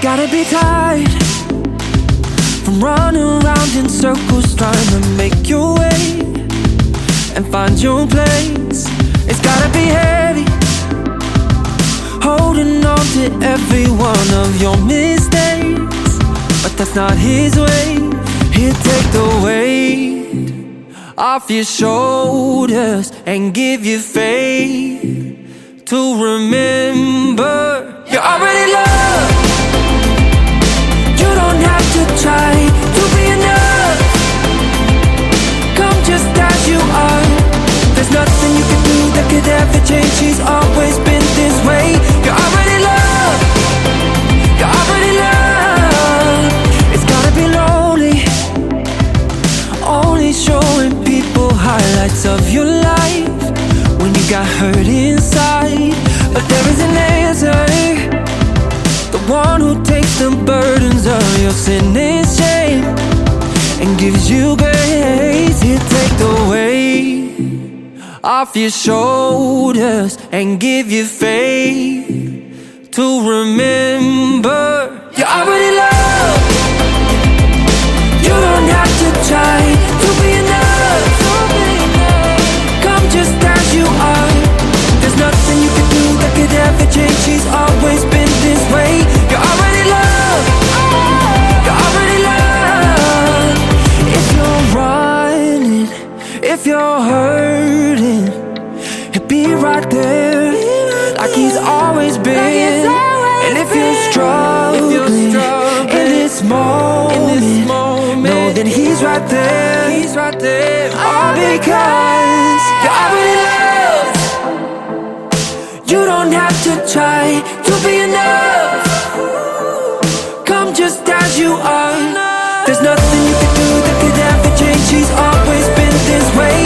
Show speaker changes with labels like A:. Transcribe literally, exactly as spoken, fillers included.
A: Gotta be tired from running around in circles trying to make your way and find your place. It's gotta be heavy, holding on to every one of your mistakes, but that's not his way. He'll take the weight off your shoulders and give you faith to remember you're already loved. You don't have to try to be enough. Come just as you are. There's nothing you can do that could ever change. He's always been this way. You're already loved. You're already loved. It's gotta be lonely, only showing people highlights of your life when you got hurt inside. But there is an answer, the one who takes the burdens of your sin and shame and gives you grace. He'll take the weight off your shoulders and give you faith to remember you're already loved. You don't have to try to be enough. Come just as you are. There's nothing you can do that could ever change. He's always been this way. You're already loved. You're already loved. If you're running, if you're hurting, he'll be right there, like he's always been. And if you're struggling in this moment, know that he's right there. He's right there. All because you're already loved. You don't have to try to be enough. Come just as you are. There's nothing you can do that could ever change. He's always been this way.